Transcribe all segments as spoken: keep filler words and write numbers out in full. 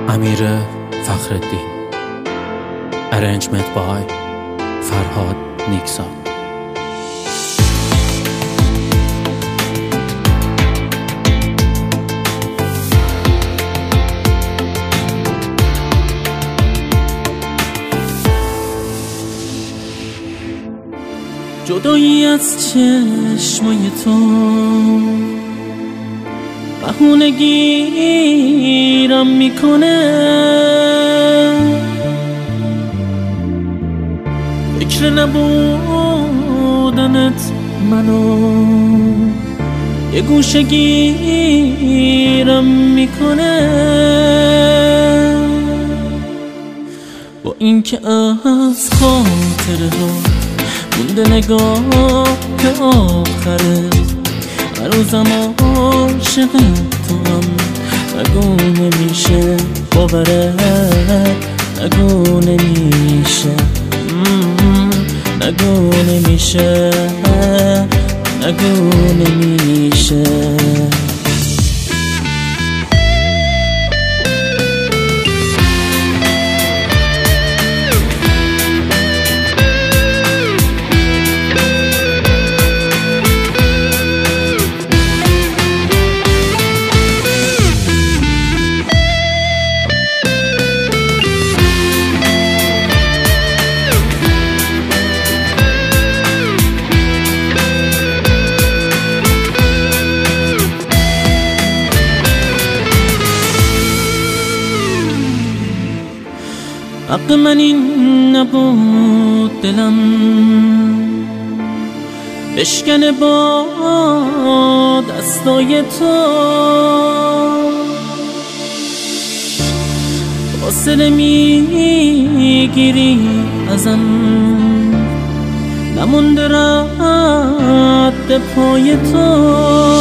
امیر فخرالدین. Arrangement by فرهاد نیکسان. جدایی از چشمای تو بهونه گیرم میکنه، فکر نبودنت منو یه گوشه گیرم میکنه. با این که از خاطره ها مونده نگاه که آخره، هنوزم عاشق تو هم نگو نمیشه باوره، نگو نمیشه نگو نمیشه نگو نمیشه. حق من این نبود دلم بشکنه با دستای تو، فاصله میگیری ازم نمونده رد پای تو.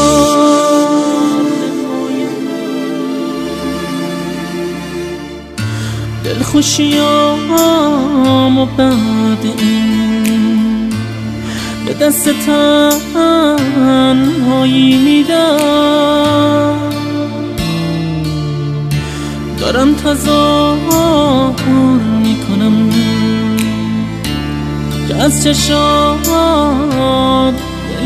دلخوشیام و بعد این به دست تنهایی میدم، دارم تظاهر میکنم که از چشات دل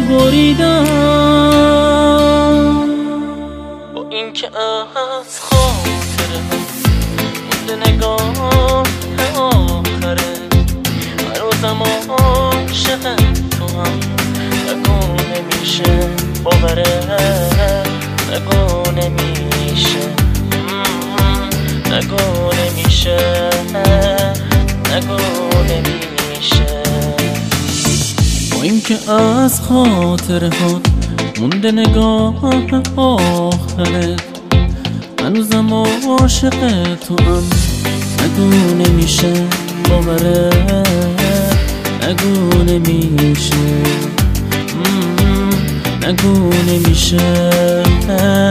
بریدم. با این که از خاطره مونده نگاه آخره، هنوزم عاشق تو هم نگو نمیشه باوره، نگو نمیشه نگو نمیشه نگو نمیشه. با این که از خاطره ها مونده نگاه آخره، هنوزم عاشق تو هم نگو نمیشه باوره، نگو نمیشه نگو نمیشه